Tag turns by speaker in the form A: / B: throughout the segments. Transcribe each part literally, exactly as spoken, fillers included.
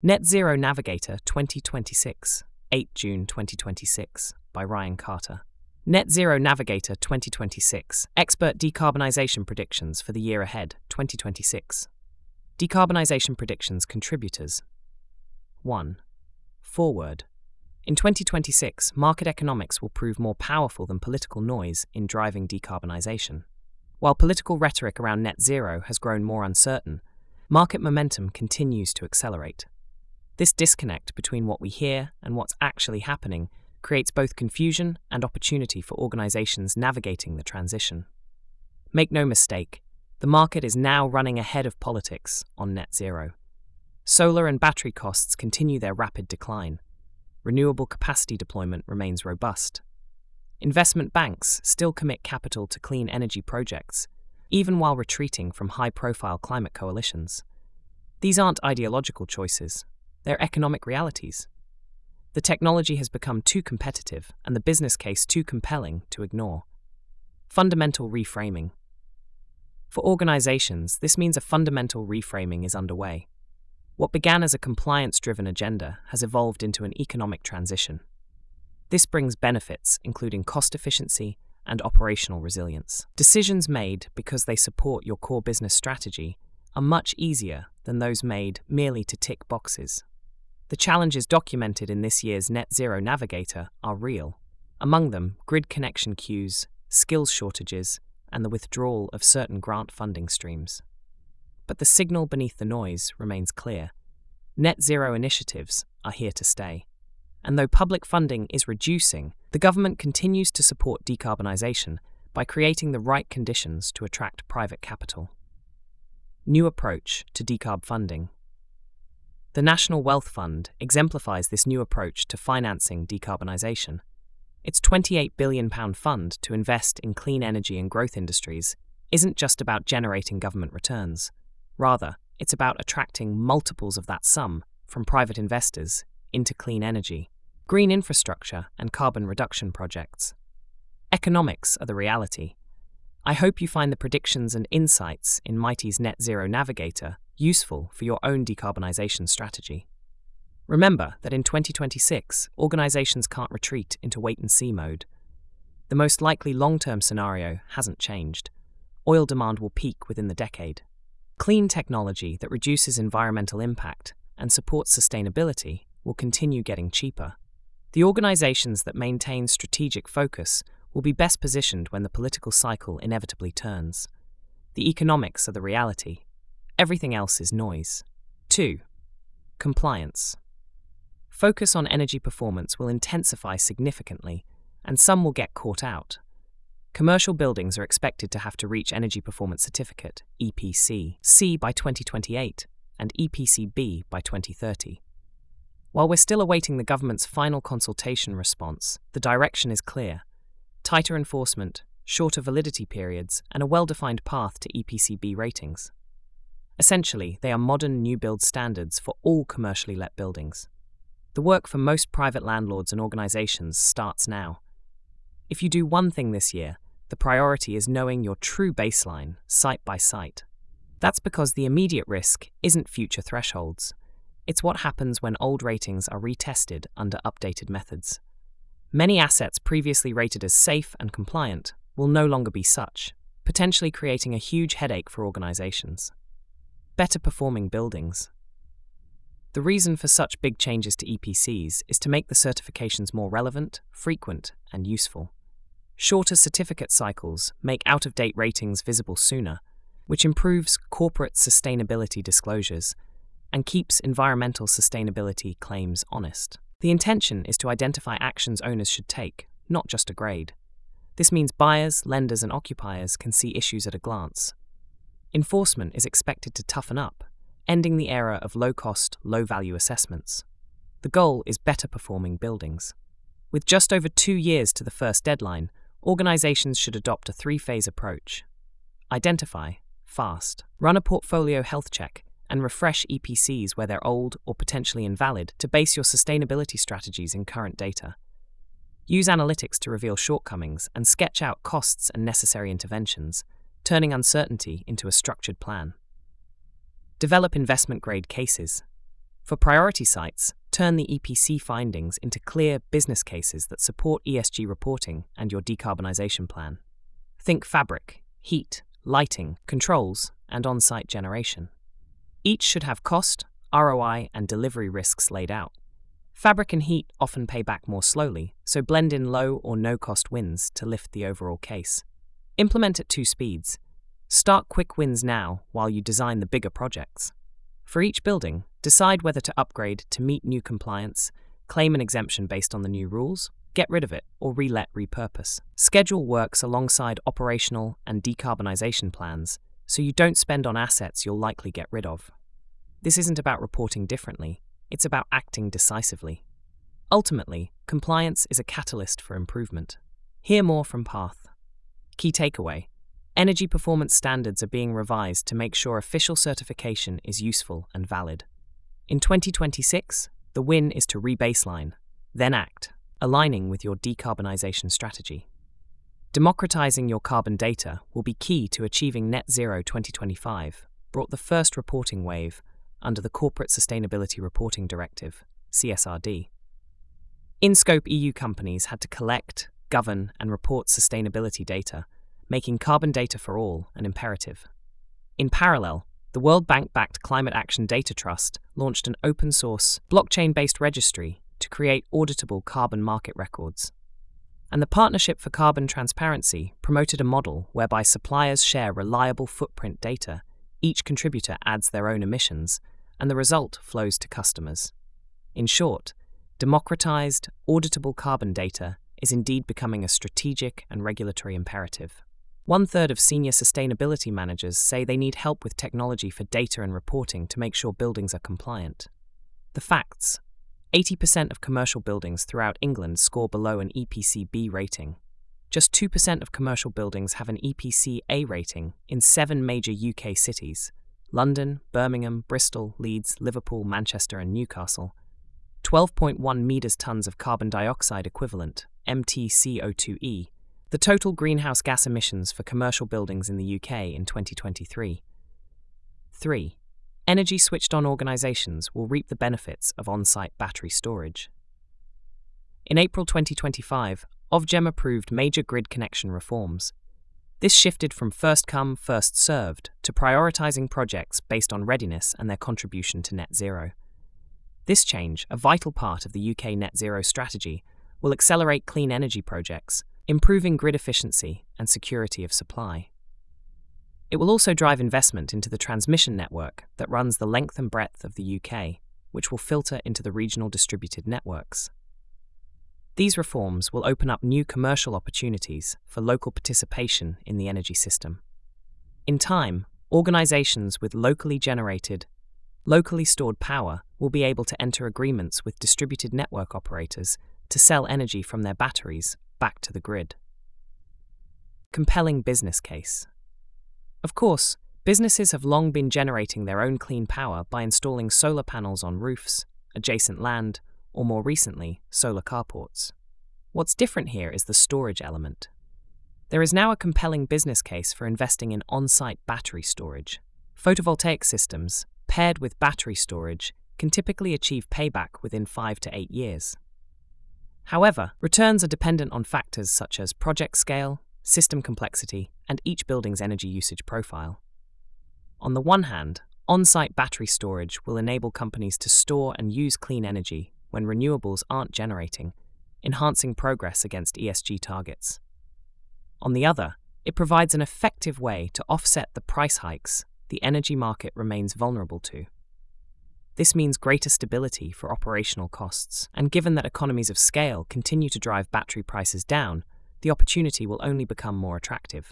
A: Net Zero Navigator twenty twenty-six, the eighth of June twenty twenty-six, by Ryan Carter. Net Zero Navigator twenty twenty-six, Expert Decarbonization Predictions for the Year Ahead twenty twenty-six. Decarbonization Predictions Contributors. one. Forward. In twenty twenty-six, market economics will prove more powerful than political noise in driving decarbonization. While political rhetoric around net zero has grown more uncertain, market momentum continues to accelerate. This disconnect between what we hear and what's actually happening creates both confusion and opportunity for organizations navigating the transition. Make no mistake, the market is now running ahead of politics on net zero. Solar and battery costs continue their rapid decline. Renewable capacity deployment remains robust. Investment banks still commit capital to clean energy projects, even while retreating from high-profile climate coalitions. These aren't ideological choices. They're economic realities. The technology has become too competitive and the business case too compelling to ignore. Fundamental reframing. For organizations, this means a fundamental reframing is underway. What began as a compliance-driven agenda has evolved into an economic transition. This brings benefits, including cost efficiency and operational resilience. Decisions made because they support your core business strategy are much easier than those made merely to tick boxes. The challenges documented in this year's Net Zero Navigator are real. Among them, grid connection queues, skills shortages, and the withdrawal of certain grant funding streams. But the signal beneath the noise remains clear. Net zero initiatives are here to stay. And though public funding is reducing, the government continues to support decarbonization by creating the right conditions to attract private capital. New approach to decarb funding. The National Wealth Fund exemplifies this new approach to financing decarbonization. Its twenty-eight billion pounds fund to invest in clean energy and growth industries isn't just about generating government returns. Rather, it's about attracting multiples of that sum from private investors into clean energy, green infrastructure, and carbon reduction projects. Economics are the reality. I hope you find the predictions and insights in Mighty's Net Zero Navigator useful for your own decarbonization strategy. Remember that in twenty twenty-six, organizations can't retreat into wait-and-see mode. The most likely long-term scenario hasn't changed. Oil demand will peak within the decade. Clean technology that reduces environmental impact and supports sustainability will continue getting cheaper. The organizations that maintain strategic focus will be best positioned when the political cycle inevitably turns. The economics are the reality. Everything else is noise. two. Compliance. Focus on energy performance will intensify significantly, and some will get caught out. Commercial buildings are expected to have to reach Energy Performance Certificate, E P C, C by twenty twenty-eight and E P C B by twenty thirty. While we're still awaiting the government's final consultation response, the direction is clear. Tighter enforcement, shorter validity periods, and a well-defined path to E P C B ratings. Essentially, they are modern new build standards for all commercially let buildings. The work for most private landlords and organizations starts now. If you do one thing this year, the priority is knowing your true baseline, site by site. That's because the immediate risk isn't future thresholds. It's what happens when old ratings are retested under updated methods. Many assets previously rated as safe and compliant will no longer be such, potentially creating a huge headache for organizations. Better performing buildings. The reason for such big changes to E P Cs is to make the certifications more relevant, frequent, and useful. Shorter certificate cycles make out-of-date ratings visible sooner, which improves corporate sustainability disclosures and keeps environmental sustainability claims honest. The intention is to identify actions owners should take, not just a grade. This means buyers, lenders, and occupiers can see issues at a glance. Enforcement is expected to toughen up, ending the era of low-cost, low-value assessments. The goal is better performing buildings. With just over two years to the first deadline, organizations should adopt a three-phase approach. Identify, fast, run a portfolio health check, and refresh E P Cs where they're old or potentially invalid to base your sustainability strategies in current data. Use analytics to reveal shortcomings and sketch out costs and necessary interventions, turning uncertainty into a structured plan. Develop investment-grade cases. For priority sites, turn the E P C findings into clear business cases that support E S G reporting and your decarbonisation plan. Think fabric, heat, lighting, controls, and on-site generation. Each should have cost, R O I, and delivery risks laid out. Fabric and heat often pay back more slowly, so blend in low or no-cost wins to lift the overall case. Implement at two speeds. Start quick wins now while you design the bigger projects. For each building, decide whether to upgrade to meet new compliance, claim an exemption based on the new rules, get rid of it, or re-let repurpose. Schedule works alongside operational and decarbonisation plans, so you don't spend on assets you'll likely get rid of. This isn't about reporting differently, it's about acting decisively. Ultimately, compliance is a catalyst for improvement. Hear more from Path. Key takeaway: energy performance standards are being revised to make sure official certification is useful and valid. In twenty twenty-six, the win is to re-baseline, then act, aligning with your decarbonisation strategy. Democratizing your carbon data will be key to achieving Net Zero twenty twenty-five, brought the first reporting wave under the Corporate Sustainability Reporting Directive, C S R D. In-scope E U companies had to collect, govern, and report sustainability data, making carbon data for all an imperative. In parallel, the World Bank-backed Climate Action Data Trust launched an open-source, blockchain-based registry to create auditable carbon market records. And the Partnership for Carbon Transparency promoted a model whereby suppliers share reliable footprint data, each contributor adds their own emissions, and the result flows to customers. In short, democratized, auditable carbon data is indeed becoming a strategic and regulatory imperative. One-third of senior sustainability managers say they need help with technology for data and reporting to make sure buildings are compliant. The facts: eighty percent of commercial buildings throughout England score below an E P C B rating. Just two percent of commercial buildings have an E P C A rating in seven major U K cities: London, Birmingham, Bristol, Leeds, Liverpool, Manchester, and Newcastle. twelve point one metres tons of carbon dioxide equivalent, M T C O two E, the total greenhouse gas emissions for commercial buildings in the U K in twenty twenty-three. three. Energy switched-on organisations will reap the benefits of on-site battery storage. In April twenty twenty-five, Ofgem approved major grid connection reforms. This shifted from first come, first served to prioritising projects based on readiness and their contribution to net zero. This change, a vital part of the U K net zero strategy, will accelerate clean energy projects, improving grid efficiency and security of supply. It will also drive investment into the transmission network that runs the length and breadth of the U K, which will filter into the regional distributed networks. These reforms will open up new commercial opportunities for local participation in the energy system. In time, organisations with locally generated, locally stored power will be able to enter agreements with distributed network operators to sell energy from their batteries back to the grid. Compelling business case. Of course, businesses have long been generating their own clean power by installing solar panels on roofs, adjacent land, or more recently, solar carports. What's different here is the storage element. There is now a compelling business case for investing in on-site battery storage. Photovoltaic systems, paired with battery storage, can typically achieve payback within five to eight years. However, returns are dependent on factors such as project scale, system complexity, and each building's energy usage profile. On the one hand, on-site battery storage will enable companies to store and use clean energy when renewables aren't generating, enhancing progress against E S G targets. On the other, it provides an effective way to offset the price hikes the energy market remains vulnerable to. This means greater stability for operational costs, and given that economies of scale continue to drive battery prices down, the opportunity will only become more attractive.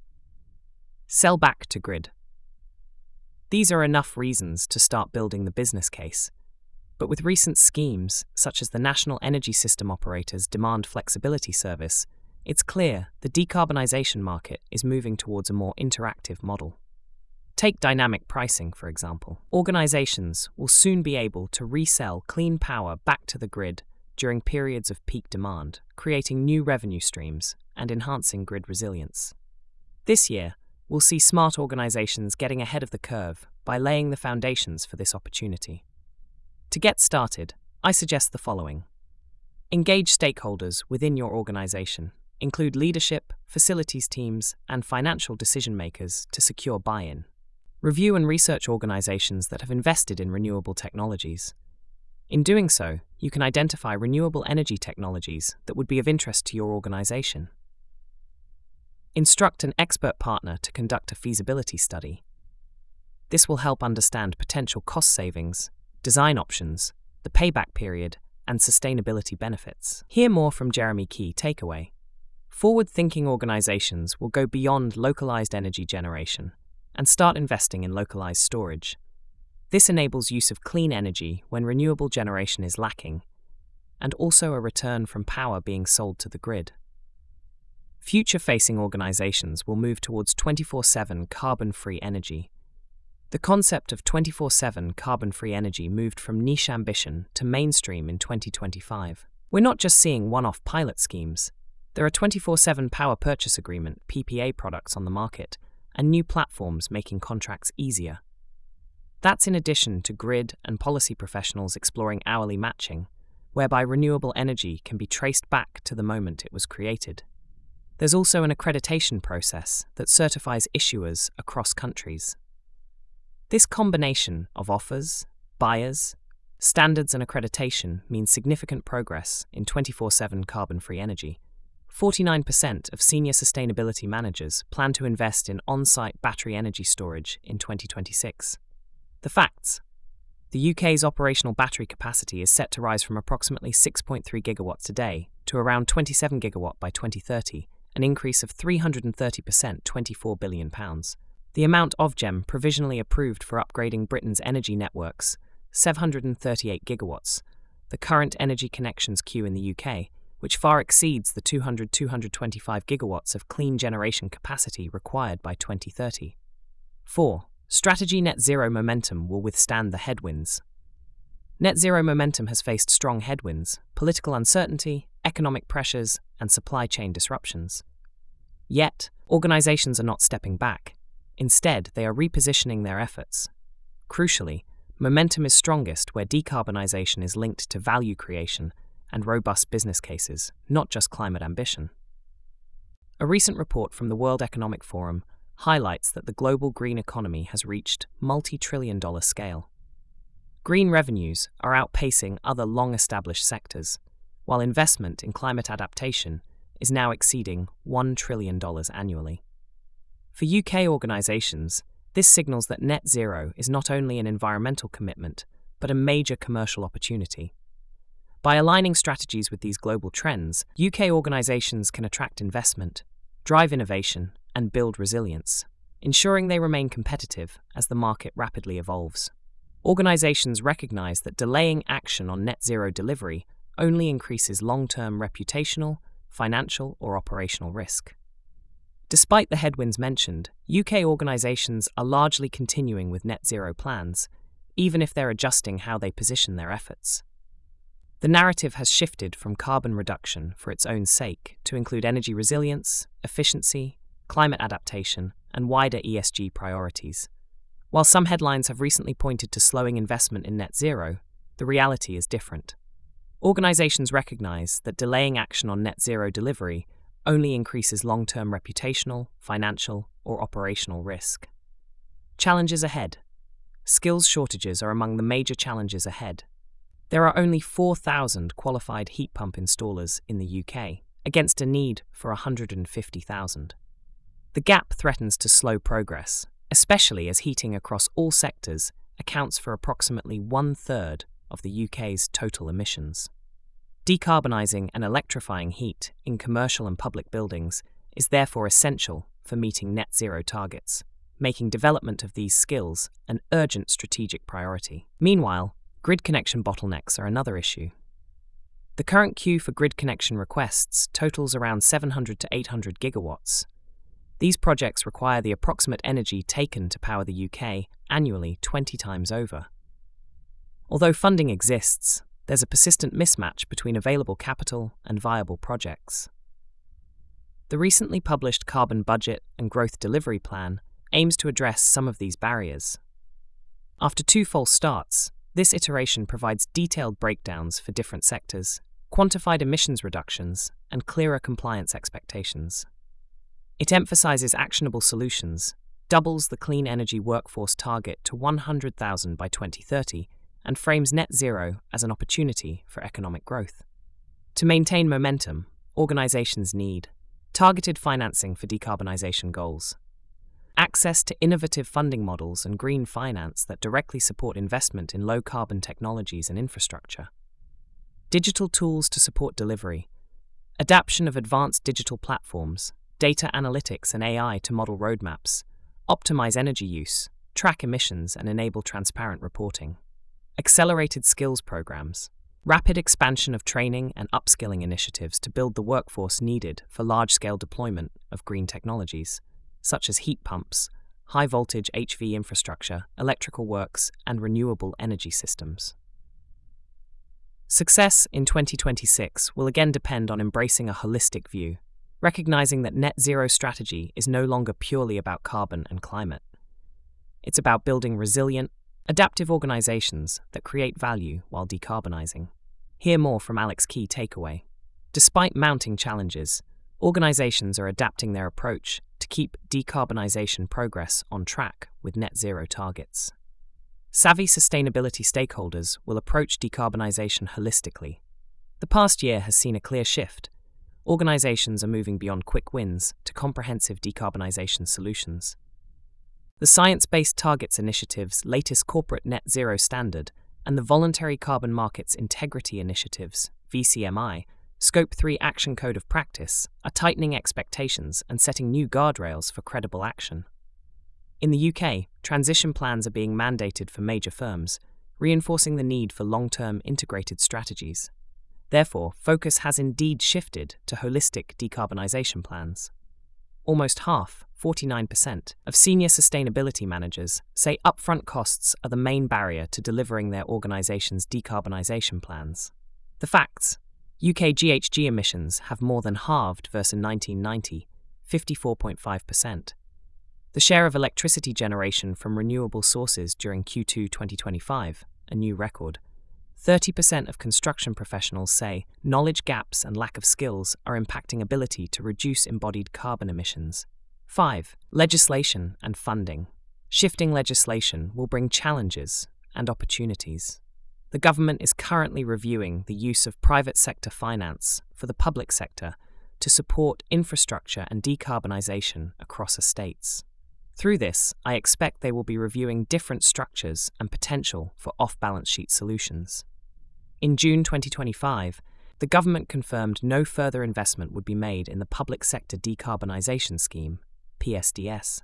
A: Sell back to grid. These are enough reasons to start building the business case. But with recent schemes, such as the National Energy System Operator's Demand Flexibility Service, it's clear the decarbonisation market is moving towards a more interactive model. Take dynamic pricing, for example. Organisations will soon be able to resell clean power back to the grid during periods of peak demand, creating new revenue streams and enhancing grid resilience. This year, we'll see smart organisations getting ahead of the curve by laying the foundations for this opportunity. To get started, I suggest the following. Engage stakeholders within your organization. Include leadership, facilities teams, and financial decision makers to secure buy-in. Review and research organizations that have invested in renewable technologies. In doing so, you can identify renewable energy technologies that would be of interest to your organization. Instruct an expert partner to conduct a feasibility study. This will help understand potential cost savings, design options, the payback period, and sustainability benefits. Hear more from Jeremy Key. Takeaway. Forward-thinking organizations will go beyond localized energy generation and start investing in localized storage. This enables use of clean energy when renewable generation is lacking, and also a return from power being sold to the grid. Future-facing organizations will move towards twenty-four seven carbon-free energy. The concept of twenty-four seven carbon-free energy moved from niche ambition to mainstream in twenty twenty-five. We're not just seeing one-off pilot schemes. There are twenty-four seven power purchase agreement (P P A) products on the market, and new platforms making contracts easier. That's in addition to grid and policy professionals exploring hourly matching, whereby renewable energy can be traced back to the moment it was created. There's also an accreditation process that certifies issuers across countries. This combination of offers, buyers, standards and accreditation means significant progress in twenty-four seven carbon-free energy. forty-nine percent of senior sustainability managers plan to invest in on-site battery energy storage in twenty twenty-six. The facts. The U K's operational battery capacity is set to rise from approximately six point three gigawatts today to around twenty-seven gigawatts by twenty thirty, an increase of three hundred thirty percent, twenty-four billion pounds. The amount Ofgem provisionally approved for upgrading Britain's energy networks, seven hundred thirty-eight gigawatts, the current energy connections queue in the U K, which far exceeds the two hundred to two hundred twenty-five gigawatts of clean generation capacity required by twenty thirty. four. Strategy net zero momentum will withstand the headwinds. Net zero momentum has faced strong headwinds, political uncertainty, economic pressures, and supply chain disruptions. Yet, organizations are not stepping back. Instead, they are repositioning their efforts. Crucially, momentum is strongest where decarbonization is linked to value creation and robust business cases, not just climate ambition. A recent report from the World Economic Forum highlights that the global green economy has reached multi-trillion dollar scale. Green revenues are outpacing other long-established sectors, while investment in climate adaptation is now exceeding one trillion dollars annually. For U K organisations, this signals that net zero is not only an environmental commitment, but a major commercial opportunity. By aligning strategies with these global trends, U K organisations can attract investment, drive innovation, and build resilience, ensuring they remain competitive as the market rapidly evolves. Organisations recognise that delaying action on net zero delivery only increases long-term reputational, financial, or operational risk. Despite the headwinds mentioned, U K organisations are largely continuing with net zero plans, even if they're adjusting how they position their efforts. The narrative has shifted from carbon reduction for its own sake to include energy resilience, efficiency, climate adaptation, and wider E S G priorities. While some headlines have recently pointed to slowing investment in net zero, the reality is different. Organisations recognise that delaying action on net zero delivery only increases long-term reputational, financial, or operational risk. Challenges ahead. Skills shortages are among the major challenges ahead. There are only four thousand qualified heat pump installers in the U K, against a need for one hundred fifty thousand. The gap threatens to slow progress, especially as heating across all sectors accounts for approximately one-third of the U K's total emissions. Decarbonising and electrifying heat in commercial and public buildings is therefore essential for meeting net zero targets, making development of these skills an urgent strategic priority. Meanwhile, grid connection bottlenecks are another issue. The current queue for grid connection requests totals around seven hundred to eight hundred gigawatts. These projects require the approximate energy taken to power the U K annually twenty times over. Although funding exists, there's a persistent mismatch between available capital and viable projects. The recently published Carbon Budget and Growth Delivery Plan aims to address some of these barriers. After two false starts, This iteration provides detailed breakdowns for different sectors, quantified emissions reductions, and clearer compliance expectations. It emphasizes actionable solutions, doubles the clean energy workforce target to one hundred thousand by twenty thirty, and frames net zero as an opportunity for economic growth. To maintain momentum, organizations need targeted financing for decarbonization goals, access to innovative funding models and green finance that directly support investment in low-carbon technologies and infrastructure, digital tools to support delivery, adaptation of advanced digital platforms, data analytics and A I to model roadmaps, optimize energy use, track emissions and enable transparent reporting, accelerated skills programs, rapid expansion of training and upskilling initiatives to build the workforce needed for large-scale deployment of green technologies, such as heat pumps, high-voltage H V infrastructure, electrical works, and renewable energy systems. Success in twenty twenty-six will again depend on embracing a holistic view, recognizing that net zero strategy is no longer purely about carbon and climate. It's about building resilient, adaptive organizations that create value while decarbonizing. Hear more from Alex Key Takeaway. Despite mounting challenges, organizations are adapting their approach to keep decarbonization progress on track with net zero targets. Savvy sustainability stakeholders will approach decarbonization holistically. The past year has seen a clear shift. Organizations are moving beyond quick wins to comprehensive decarbonization solutions. The Science Based Targets Initiative's latest corporate net zero standard and the Voluntary Carbon Markets Integrity Initiative's V C M I Scope three Action Code of Practice are tightening expectations and setting new guardrails for credible action. In the U K, transition plans are being mandated for major firms, reinforcing the need for long-term integrated strategies. Therefore, focus has indeed shifted to holistic decarbonisation plans. Almost half, forty-nine percent, of senior sustainability managers say upfront costs are the main barrier to delivering their organisation's decarbonisation plans. The facts: U K G H G emissions have more than halved versus nineteen ninety, fifty-four point five percent. The share of electricity generation from renewable sources during Q two twenty twenty-five, a new record. thirty percent of construction professionals say knowledge gaps and lack of skills are impacting ability to reduce embodied carbon emissions. five. Legislation and funding. Shifting legislation will bring challenges and opportunities. The government is currently reviewing the use of private sector finance for the public sector to support infrastructure and decarbonisation across estates. Through this, I expect they will be reviewing different structures and potential for off-balance sheet solutions. In June twenty twenty-five, the government confirmed no further investment would be made in the Public Sector Decarbonisation Scheme, P S D S.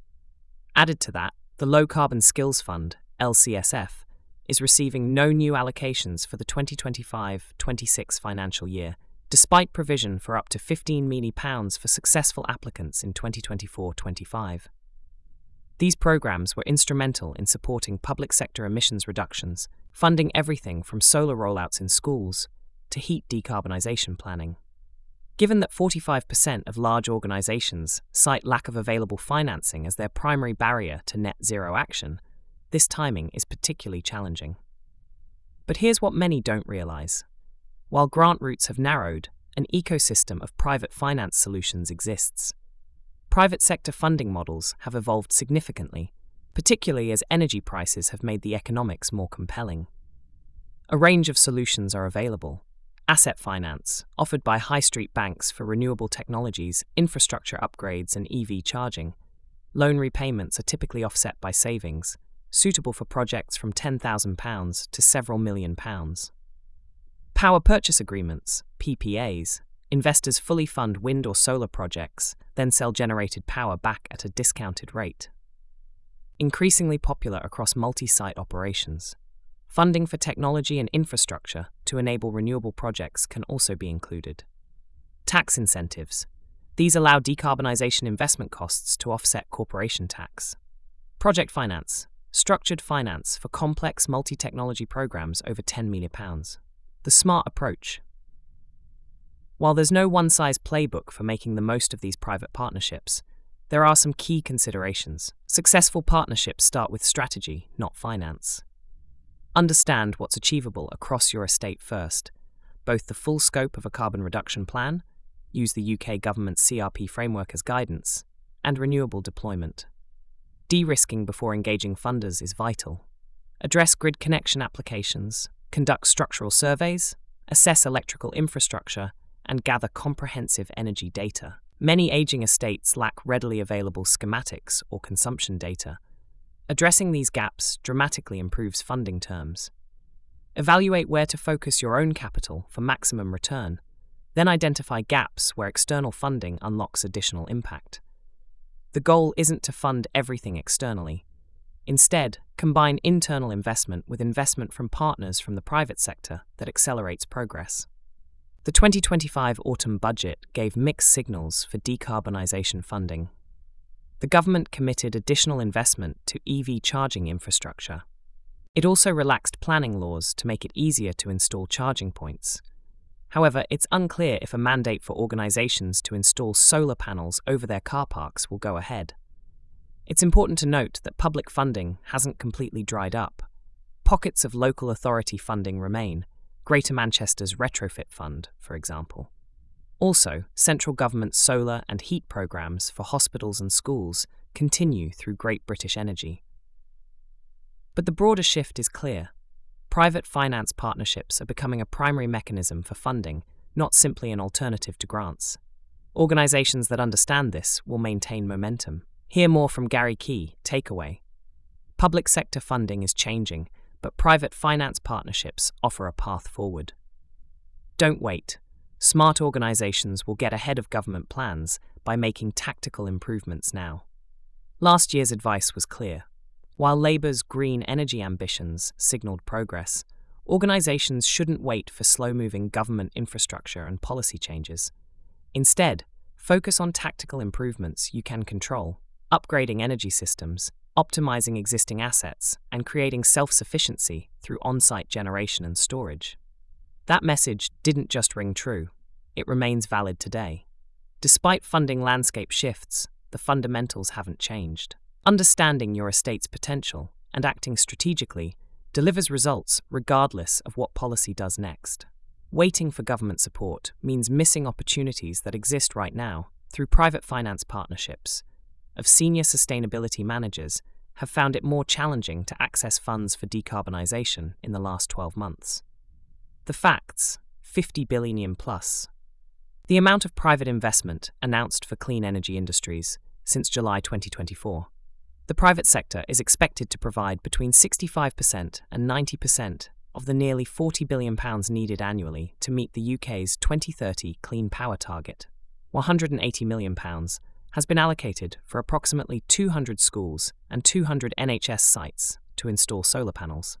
A: Added to that, the Low Carbon Skills Fund, L C S F, is receiving no new allocations for the twenty twenty-five twenty-six financial year, despite provision for up to fifteen million pounds for successful applicants in twenty twenty-four twenty-five. These programs were instrumental in supporting public sector emissions reductions, funding everything from solar rollouts in schools to heat decarbonisation planning. Given that forty-five percent of large organisations cite lack of available financing as their primary barrier to net zero action, this timing is particularly challenging. But here's what many don't realise. While grant routes have narrowed, an ecosystem of private finance solutions exists. Private sector funding models have evolved significantly, particularly as energy prices have made the economics more compelling. A range of solutions are available. Asset finance, offered by high street banks for renewable technologies, infrastructure upgrades and E V charging. Loan repayments are typically offset by savings, suitable for projects from ten thousand pounds to several million pounds. Power purchase agreements, P P As. Investors fully fund wind or solar projects, then sell generated power back at a discounted rate. Increasingly popular across multi-site operations. Funding for technology and infrastructure to enable renewable projects can also be included. Tax incentives. These allow decarbonisation investment costs to offset corporation tax. Project finance. Structured finance for complex multi-technology programs over ten million pounds. The smart approach. While there's no one-size playbook for making the most of these private partnerships, there are some key considerations. Successful partnerships start with strategy, not finance. Understand what's achievable across your estate first, both the full scope of a carbon reduction plan, use the U K government's C R P framework as guidance, and renewable deployment. De-risking before engaging funders is vital. Address grid connection applications, conduct structural surveys, assess electrical infrastructure, and gather comprehensive energy data. Many aging estates lack readily available schematics or consumption data. Addressing these gaps dramatically improves funding terms. Evaluate where to focus your own capital for maximum return, then identify gaps where external funding unlocks additional impact. The goal isn't to fund everything externally. Instead, combine internal investment with investment from partners from the private sector that accelerates progress. The twenty twenty-five autumn budget gave mixed signals for decarbonisation funding. The government committed additional investment to E V charging infrastructure. It also relaxed planning laws to make it easier to install charging points. However, it's unclear if a mandate for organisations to install solar panels over their car parks will go ahead. It's important to note that public funding hasn't completely dried up. Pockets of local authority funding remain, Greater Manchester's Retrofit Fund, for example. Also, central government solar and heat programmes for hospitals and schools continue through Great British Energy. But the broader shift is clear. Private finance partnerships are becoming a primary mechanism for funding, not simply an alternative to grants. Organisations that understand this will maintain momentum. Hear more from Gary Key, Takeaway. Public sector funding is changing, but private finance partnerships offer a path forward. Don't wait. Smart organisations will get ahead of government plans by making tactical improvements now. Last year's advice was clear. While Labour's green energy ambitions signalled progress, organisations shouldn't wait for slow-moving government infrastructure and policy changes. Instead, focus on tactical improvements you can control, upgrading energy systems, optimising existing assets, and creating self-sufficiency through on-site generation and storage. That message didn't just ring true, it remains valid today. Despite funding landscape shifts, the fundamentals haven't changed. Understanding your estate's potential and acting strategically delivers results regardless of what policy does next. Waiting for government support means missing opportunities that exist right now through private finance partnerships. Of senior sustainability managers have found it more challenging to access funds for decarbonisation in the last twelve months. The facts, fifty billion plus. The amount of private investment announced for clean energy industries since July twenty twenty-four. The private sector is expected to provide between sixty-five percent and ninety percent of the nearly forty billion pounds needed annually to meet the U K's twenty thirty clean power target. one hundred eighty million pounds has been allocated for approximately two hundred schools and two hundred N H S sites to install solar panels.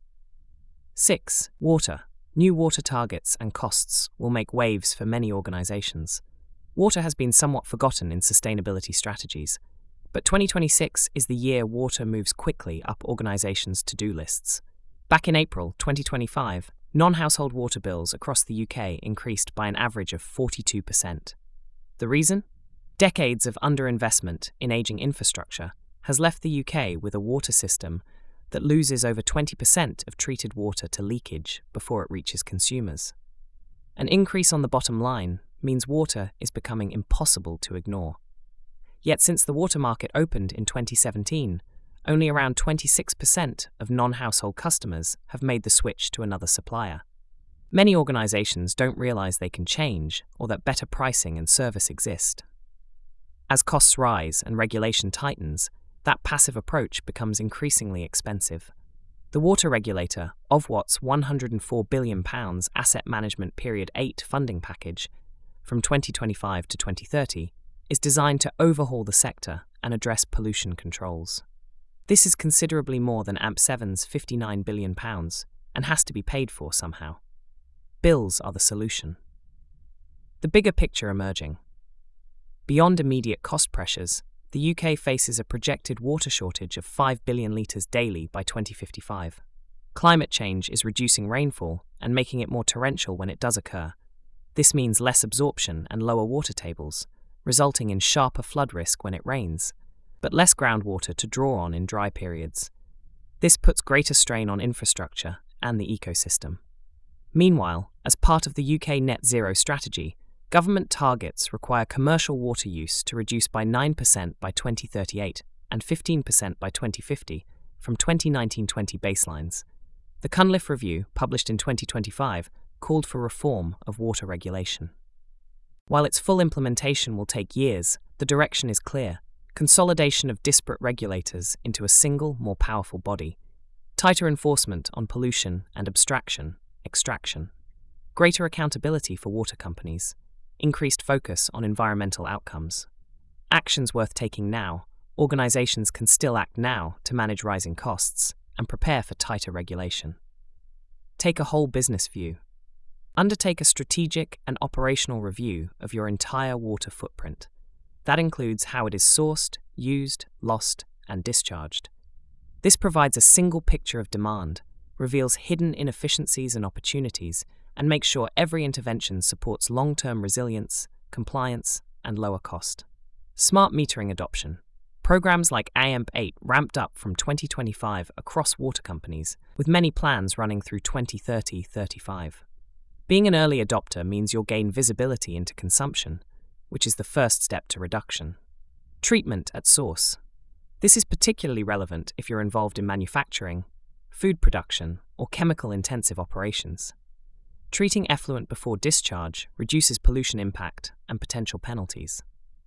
A: six. Water. New water targets and costs will make waves for many organisations. Water has been somewhat forgotten in sustainability strategies, but twenty twenty-six is the year water moves quickly up organisations' to-do lists. Back in April twenty twenty-five, non-household water bills across the U K increased by an average of forty-two percent. The reason? Decades of underinvestment in ageing infrastructure has left the U K with a water system that loses over twenty percent of treated water to leakage before it reaches consumers. An increase on the bottom line means water is becoming impossible to ignore. Yet since the water market opened in twenty seventeen, only around twenty-six percent of non-household customers have made the switch to another supplier. Many organisations don't realise they can change or that better pricing and service exist. As costs rise and regulation tightens, that passive approach becomes increasingly expensive. The water regulator, Ofwat's one hundred four billion pounds Asset Management Period eight funding package from twenty twenty-five to twenty thirty, is designed to overhaul the sector and address pollution controls. This is considerably more than A M P seven's fifty-nine billion pounds and has to be paid for somehow. Bills are the solution. The bigger picture emerging. Beyond immediate cost pressures, the U K faces a projected water shortage of five billion litres daily by twenty fifty-five. Climate change is reducing rainfall and making it more torrential when it does occur. This means less absorption and lower water tables, resulting in sharper flood risk when it rains, but less groundwater to draw on in dry periods. This puts greater strain on infrastructure and the ecosystem. Meanwhile, as part of the U K Net Zero strategy, government targets require commercial water use to reduce by nine percent by twenty thirty-eight and fifteen percent by twenty fifty from twenty nineteen twenty baselines. The Cunliffe Review, published in twenty twenty-five, called for reform of water regulation. While its full implementation will take years, the direction is clear: consolidation of disparate regulators into a single, more powerful body, tighter enforcement on pollution and abstraction, extraction, greater accountability for water companies, increased focus on environmental outcomes. Actions worth taking now. Organizations can still act now to manage rising costs and prepare for tighter regulation. Take a whole business view. Undertake a strategic and operational review of your entire water footprint. That includes how it is sourced, used, lost, and discharged. This provides a single picture of demand, reveals hidden inefficiencies and opportunities, and makes sure every intervention supports long-term resilience, compliance, and lower cost. Smart metering adoption. Programs like A M P eight ramped up from twenty twenty-five across water companies, with many plans running through twenty thirty to thirty-five. Being an early adopter means you'll gain visibility into consumption, which is the first step to reduction. Treatment at source. This is particularly relevant if you're involved in manufacturing, food production, or chemical-intensive operations. Treating effluent before discharge reduces pollution impact and potential penalties.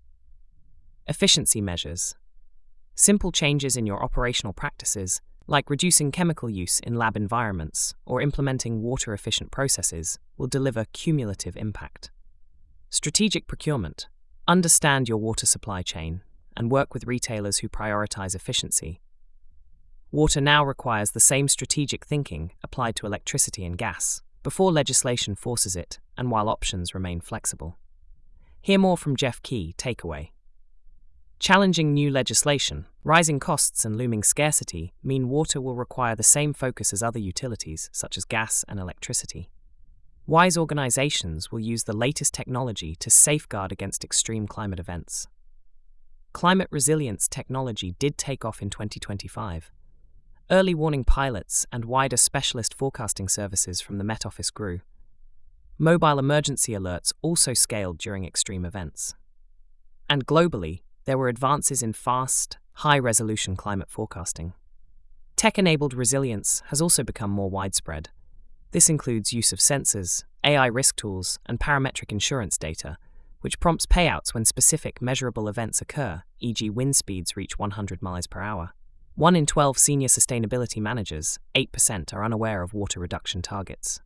A: Efficiency measures. Simple changes in your operational practices, like reducing chemical use in lab environments or implementing water-efficient processes, will deliver cumulative impact. Strategic procurement. Understand your water supply chain and work with retailers who prioritize efficiency. Water now requires the same strategic thinking applied to electricity and gas, before legislation forces it and while options remain flexible. Hear more from Jeff Key. Takeaway. Challenging new legislation, rising costs and looming scarcity mean water will require the same focus as other utilities, such as gas and electricity. Wise organizations will use the latest technology to safeguard against extreme climate events. Climate resilience technology did take off in twenty twenty-five. Early warning pilots and wider specialist forecasting services from the Met Office grew. Mobile emergency alerts also scaled during extreme events. And globally, there were advances in fast, high-resolution climate forecasting. Tech-enabled resilience has also become more widespread. This includes use of sensors, A I risk tools, and parametric insurance data, which prompts payouts when specific measurable events occur, for example wind speeds reach one hundred miles per hour. One in twelve senior sustainability managers, eight percent, are unaware of water reduction targets.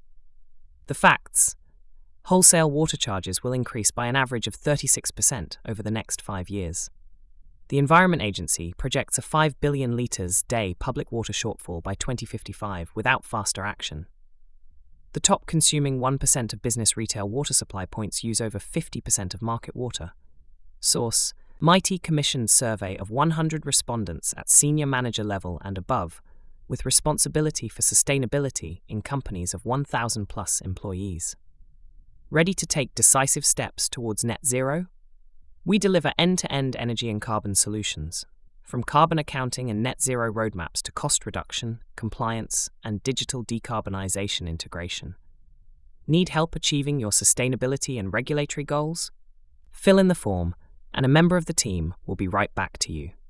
A: The facts. Wholesale water charges will increase by an average of thirty-six percent over the next five years. The Environment Agency projects a five billion litres day public water shortfall by twenty fifty-five without faster action. The top consuming one percent of business retail water supply points use over fifty percent of market water. Source: Mighty commissioned survey of one hundred respondents at senior manager level and above, with responsibility for sustainability in companies of one thousand plus employees. Ready to take decisive steps towards net zero? We deliver end-to-end energy and carbon solutions, from carbon accounting and net zero roadmaps to cost reduction, compliance, and digital decarbonization integration. Need help achieving your sustainability and regulatory goals? Fill in the form, and a member of the team will be right back to you.